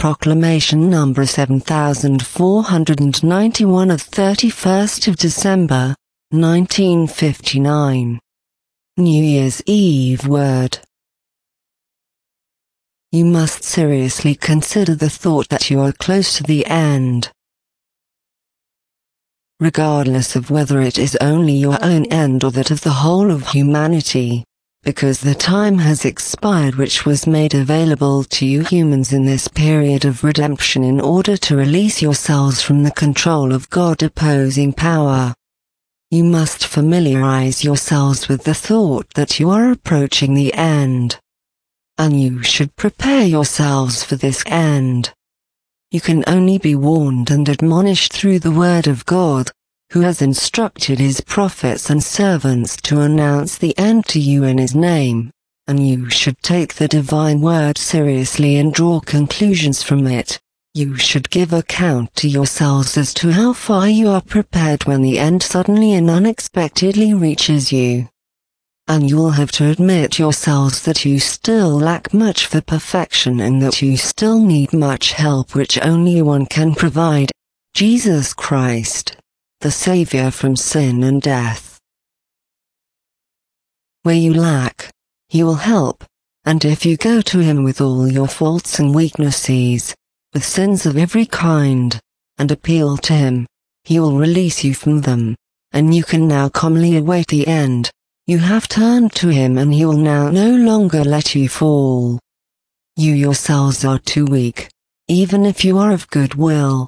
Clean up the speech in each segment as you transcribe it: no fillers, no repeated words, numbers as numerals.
Proclamation number 7491 of 31st of December, 1959. New Year's Eve word. You must seriously consider the thought that you are close to the end. Regardless of whether it is only your own end or that of the whole of humanity, because the time has expired which was made available to you humans in this period of redemption in order to release yourselves from the control of God-opposing power. You must familiarize yourselves with the thought that you are approaching the end. And you should prepare yourselves for this end. You can only be warned and admonished through the word of God, who has instructed his prophets and servants to announce the end to you in his name, and you should take the divine word seriously and draw conclusions from it. You should give account to yourselves as to how far you are prepared when the end suddenly and unexpectedly reaches you. And you will have to admit yourselves that you still lack much for perfection and that you still need much help which only one can provide, Jesus Christ, the Savior from sin and death. Where you lack, he will help, and if you go to him with all your faults and weaknesses, with sins of every kind, and appeal to him, he will release you from them, and you can now calmly await the end. You have turned to him and he will now no longer let you fall. You yourselves are too weak, even if you are of good will.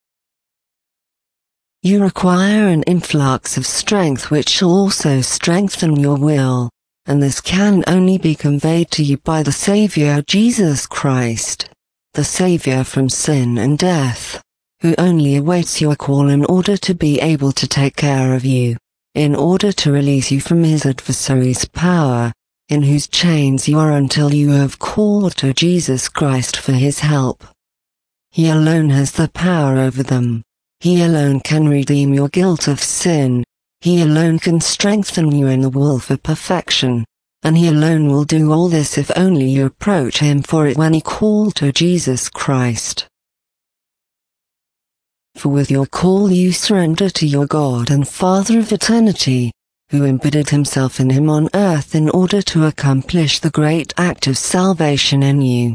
You require an influx of strength which shall also strengthen your will, and this can only be conveyed to you by the Savior Jesus Christ, the Savior from sin and death, who only awaits your call in order to be able to take care of you, in order to release you from his adversary's power, in whose chains you are until you have called to Jesus Christ for his help. He alone has the power over them. He alone can redeem your guilt of sin, he alone can strengthen you in the will for perfection, and he alone will do all this if only you approach him for it when you call to Jesus Christ. For with your call you surrender to your God and Father of eternity, who embedded himself in him on earth in order to accomplish the great act of salvation in you,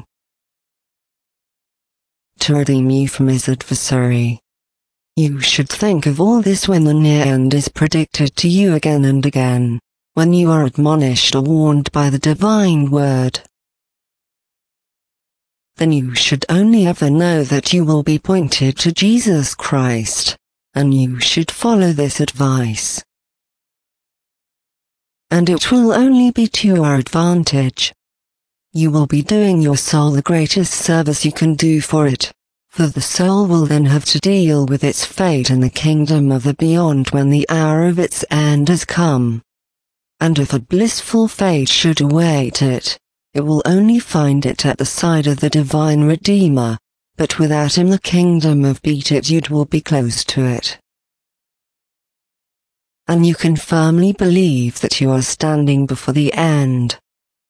to redeem you from his adversary. You should think of all this when the near end is predicted to you again and again, when you are admonished or warned by the divine word. Then you should only ever know that you will be pointed to Jesus Christ, and you should follow this advice. And it will only be to your advantage. You will be doing your soul the greatest service you can do for it. For the soul will then have to deal with its fate in the kingdom of the beyond when the hour of its end has come. And if a blissful fate should await it, it will only find it at the side of the divine Redeemer, but without him the kingdom of beatitude will be closed to it. And you can firmly believe that you are standing before the end.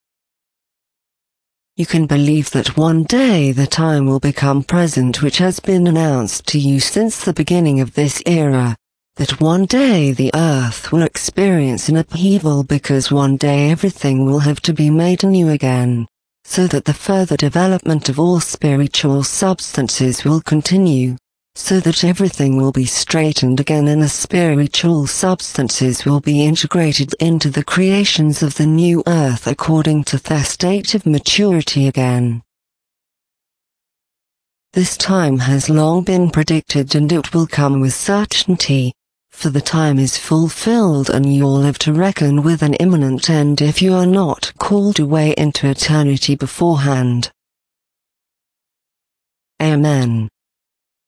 You can believe that one day the time will become present which has been announced to you since the beginning of this era, that one day the earth will experience an upheaval because one day everything will have to be made anew again, so that the further development of all spiritual substances will continue, so that everything will be straightened again and the spiritual substances will be integrated into the creations of the new earth according to their state of maturity again. This time has long been predicted and it will come with certainty, for the time is fulfilled and you all have to reckon with an imminent end if you are not called away into eternity beforehand. Amen.